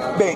Bem,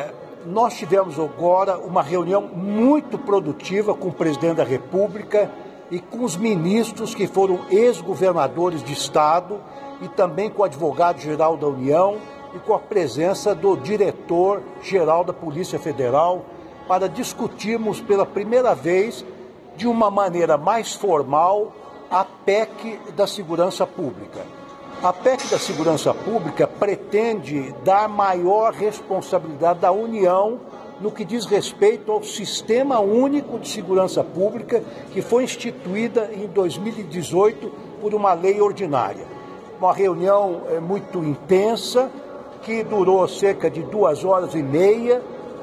nós tivemos agora uma reunião muito produtiva com o presidente da República e com os ministros que foram ex-governadores de Estado e também com o advogado-geral da União e com a presença do diretor-geral da Polícia Federal para discutirmos pela primeira vez, de uma maneira mais formal, a PEC da Segurança Pública. A PEC da Segurança Pública pretende dar maior responsabilidade da União no que diz respeito ao Sistema Único de Segurança Pública, que foi instituída em 2018 por uma lei ordinária. Uma reunião muito intensa, que durou cerca de 2h30.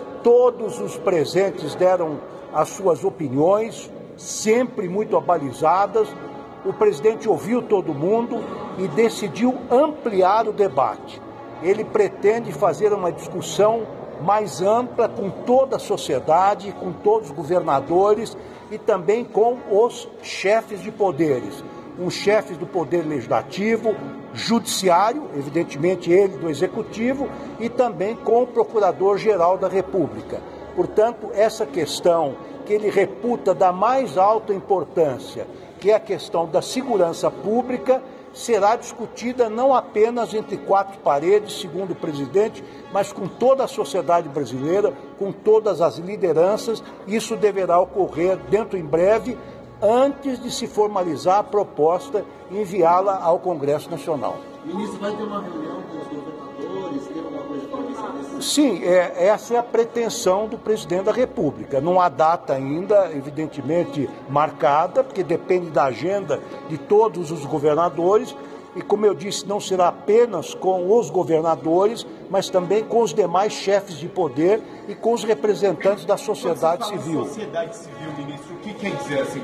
Todos os presentes deram as suas opiniões, sempre muito abalizadas. O presidente ouviu todo mundo e decidiu ampliar o debate. Ele pretende fazer uma discussão mais ampla com toda a sociedade, com todos os governadores e também com os chefes de poderes. Os chefes do Poder Legislativo, Judiciário, evidentemente ele do Executivo, e também com o Procurador-Geral da República. Portanto, essa questão que ele reputa da mais alta importância, que é a questão da segurança pública, será discutida não apenas entre quatro paredes, segundo o presidente, mas com toda a sociedade brasileira, com todas as lideranças. Isso deverá ocorrer dentro em breve, antes de se formalizar a proposta e enviá-la ao Congresso Nacional. Ministro, vai ter uma reunião com os governadores? Tem alguma coisa para isso? Sim, essa é a pretensão do presidente da República. Não há data ainda, evidentemente, marcada, porque depende da agenda de todos os governadores. E, como eu disse, não será apenas com os governadores, mas também com os demais chefes de poder e com os representantes da sociedade civil. Sociedade civil, ministro, o que quer dizer assim?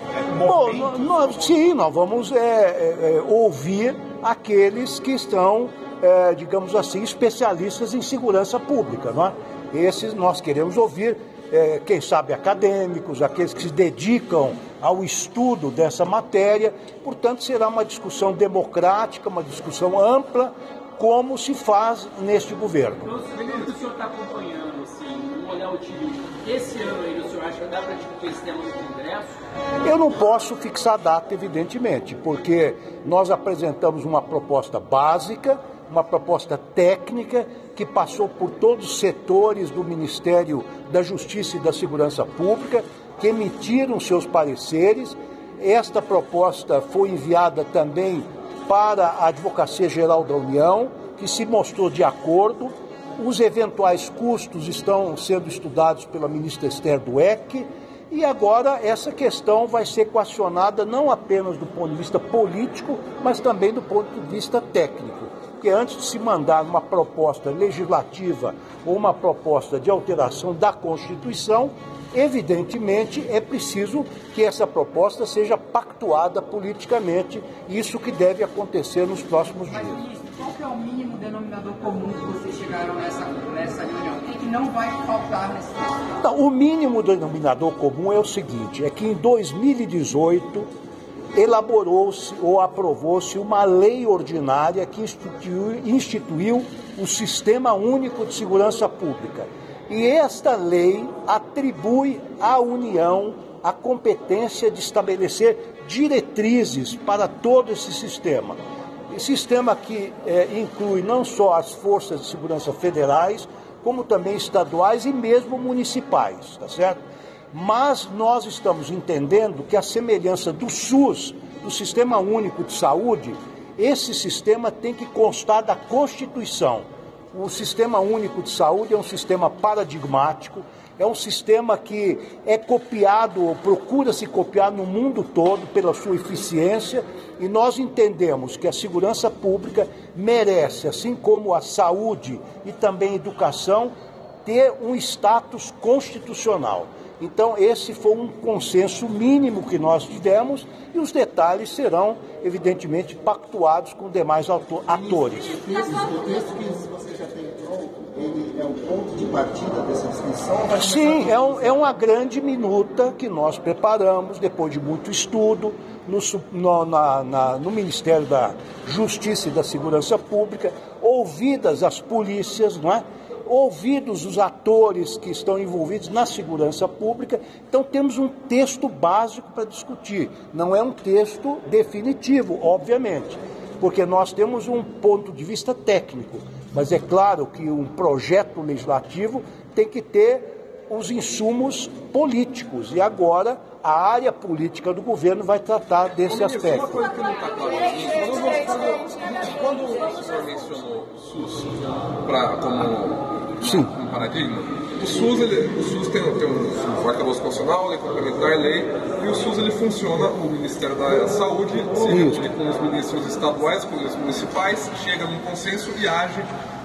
Bom, nós vamos ouvir aqueles que estão, digamos assim, especialistas em segurança pública, não é? Esses nós queremos ouvir, quem sabe acadêmicos, aqueles que se dedicam ao estudo dessa matéria. Portanto, será uma discussão democrática, uma discussão ampla, como se faz neste governo. Então, o senhor está acompanhando, assim, um olhar otimista. Esse ano aí, o senhor acha que dá para discutir esse tema no Congresso? Eu não posso fixar data, evidentemente, porque nós apresentamos uma proposta básica, uma proposta técnica que passou por todos os setores do Ministério da Justiça e da Segurança Pública, que emitiram seus pareceres. Esta proposta foi enviada também para a Advocacia Geral da União, que se mostrou de acordo. Os eventuais custos estão sendo estudados pela ministra Esther Dweck, e agora essa questão vai ser equacionada não apenas do ponto de vista político, mas também do ponto de vista técnico. Porque antes de se mandar uma proposta legislativa ou uma proposta de alteração da Constituição, evidentemente é preciso que essa proposta seja pactuada politicamente, isso que deve acontecer nos próximos dias. Mas, ministro, qual que é o mínimo denominador comum que vocês chegaram nessa reunião? O que não vai faltar nesse texto? Então, o mínimo denominador comum é o seguinte, é que em 2018 elaborou-se ou aprovou-se uma lei ordinária que instituiu o Sistema Único de Segurança Pública. E esta lei atribui à União a competência de estabelecer diretrizes para todo esse sistema. Sistema que inclui não só as forças de segurança federais, como também estaduais e mesmo municipais, tá certo? Mas nós estamos entendendo que a semelhança do SUS, do Sistema Único de Saúde, esse sistema tem que constar da Constituição. O Sistema Único de Saúde é um sistema paradigmático, é um sistema que é copiado, ou procura-se copiar no mundo todo pela sua eficiência, e nós entendemos que a segurança pública merece, assim como a saúde e também a educação, ter um status constitucional. Então, esse foi um consenso mínimo que nós tivemos e os detalhes serão, evidentemente, pactuados com demais atores. O texto que você já tem pronto, ele é o ponto de partida dessa discussão? Sim, é uma grande minuta que nós preparamos depois de muito estudo no Ministério da Justiça e da Segurança Pública, ouvidas as polícias, não é? ouvidos os atores que estão envolvidos na segurança pública. Então temos um texto básico para discutir, não é um texto definitivo, obviamente, porque nós temos um ponto de vista técnico, mas é claro que um projeto legislativo tem que ter os insumos políticos, e agora a área política do governo vai tratar desse aspecto. Uma coisa que não está clara para mim, quando o senhor mencionou o SUS como um paradigma, o SUS tem um arcabouço constitucional, lei complementar, lei, e o SUS ele funciona, o Ministério da Saúde se reúne com os ministros estaduais, com os municipais, chega num consenso e age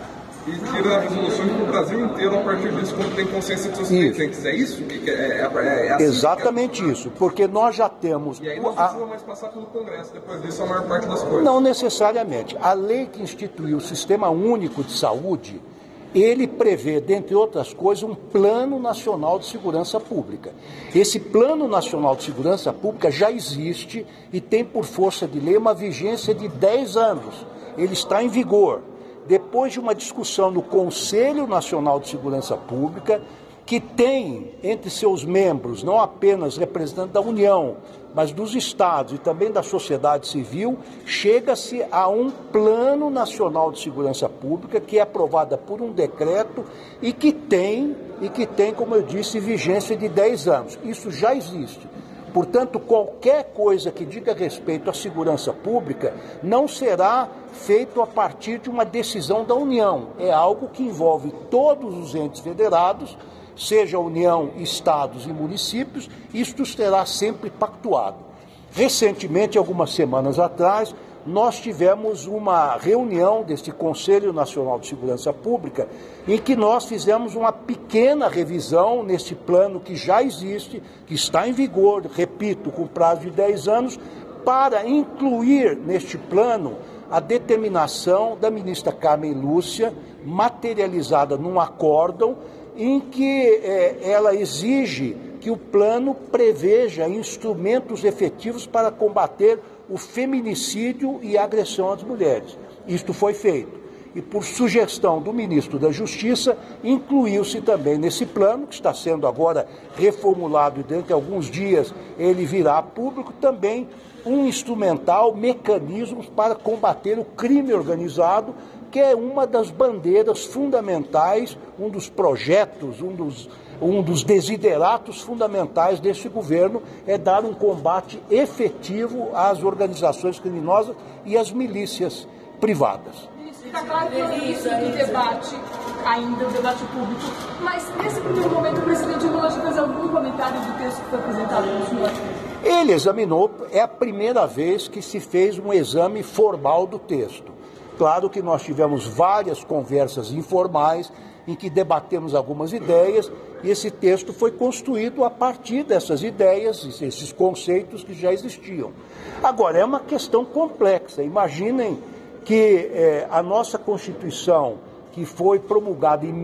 e tira resoluções para o Brasil inteiro a partir disso, quando tem consenso entre os presidentes. É isso? Assim exatamente isso, porque nós já temos... E aí não precisa mais passar pelo Congresso, depois disso a maior parte das coisas. Não necessariamente. A lei que instituiu o Sistema Único de Saúde, ele prevê, dentre outras coisas, um Plano Nacional de Segurança Pública. Esse Plano Nacional de Segurança Pública já existe e tem, por força de lei, uma vigência de 10 anos. Ele está em vigor. Depois de uma discussão no Conselho Nacional de Segurança Pública, que tem entre seus membros não apenas representantes da União, mas dos estados e também da sociedade civil, chega-se a um Plano Nacional de Segurança Pública que é aprovado por um decreto e que tem, como eu disse, vigência de 10 anos. Isso já existe. Portanto, qualquer coisa que diga respeito à segurança pública não será feito a partir de uma decisão da União. É algo que envolve todos os entes federados, seja a União, estados e municípios. Isto será sempre pactuado. Recentemente, algumas semanas atrás, nós tivemos uma reunião deste Conselho Nacional de Segurança Pública em que nós fizemos uma pequena revisão nesse plano que já existe, que está em vigor, repito, com prazo de 10 anos, para incluir neste plano a determinação da ministra Carmen Lúcia, materializada num acórdão, em que ela exige que o plano preveja instrumentos efetivos para combater o feminicídio e a agressão às mulheres. Isto foi feito. E por sugestão do ministro da Justiça, incluiu-se também nesse plano, que está sendo agora reformulado e dentro de alguns dias ele virá a público, também um instrumental, mecanismos para combater o crime organizado, que é uma das bandeiras fundamentais, um dos projetos, um dos desideratos fundamentais deste governo, é dar um combate efetivo às organizações criminosas e às milícias privadas. Está claro que não existe um debate ainda, um debate público, mas nesse primeiro momento o presidente Lula já fez algum comentário do texto que foi apresentado pelo senhor? Ele examinou, é a primeira vez que se fez um exame formal do texto. Claro que nós tivemos várias conversas informais em que debatemos algumas ideias e esse texto foi construído a partir dessas ideias, esses conceitos que já existiam. Agora, é uma questão complexa. Imaginem que a nossa Constituição, que foi promulgada em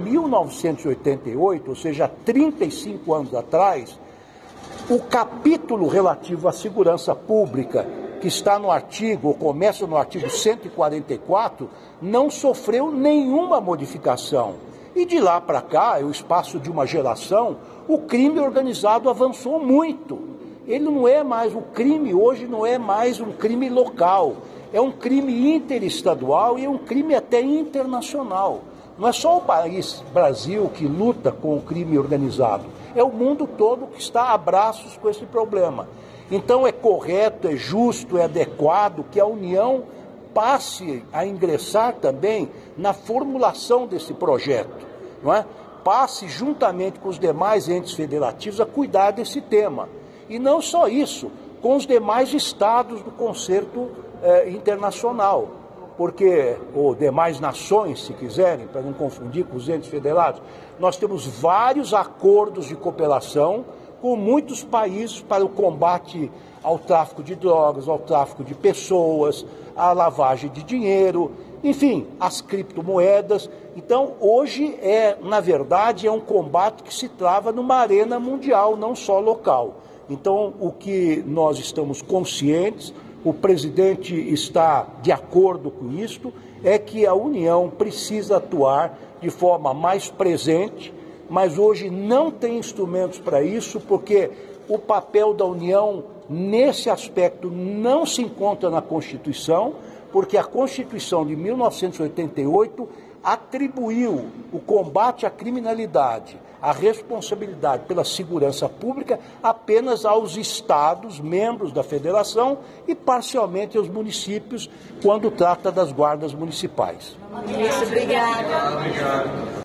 1988, ou seja, 35 anos atrás, o capítulo relativo à segurança pública, que está no artigo, ou começa no artigo 144, não sofreu nenhuma modificação. E de lá para cá, o espaço de uma geração, o crime organizado avançou muito. Ele não é mais, o crime hoje não é mais um crime local, é um crime interestadual e é um crime até internacional. Não é só o país, Brasil, que luta com o crime organizado, é o mundo todo que está a braços com esse problema. Então é correto, é justo, é adequado que a União passe a ingressar também na formulação desse projeto, não é? Passe juntamente com os demais entes federativos a cuidar desse tema. E não só isso, com os demais estados do concerto internacional, porque, ou demais nações, se quiserem, para não confundir com os entes federados, nós temos vários acordos de cooperação com muitos países para o combate ao tráfico de drogas, ao tráfico de pessoas, à lavagem de dinheiro, enfim, as criptomoedas. Então, hoje, na verdade, é um combate que se trava numa arena mundial, não só local. Então, o que nós estamos conscientes, o presidente está de acordo com isto, é que a União precisa atuar de forma mais presente, mas hoje não tem instrumentos para isso, porque o papel da União nesse aspecto não se encontra na Constituição, porque a Constituição de 1988 atribuiu o combate à criminalidade, a responsabilidade pela segurança pública apenas aos estados, membros da federação e parcialmente aos municípios, quando trata das guardas municipais. Obrigada.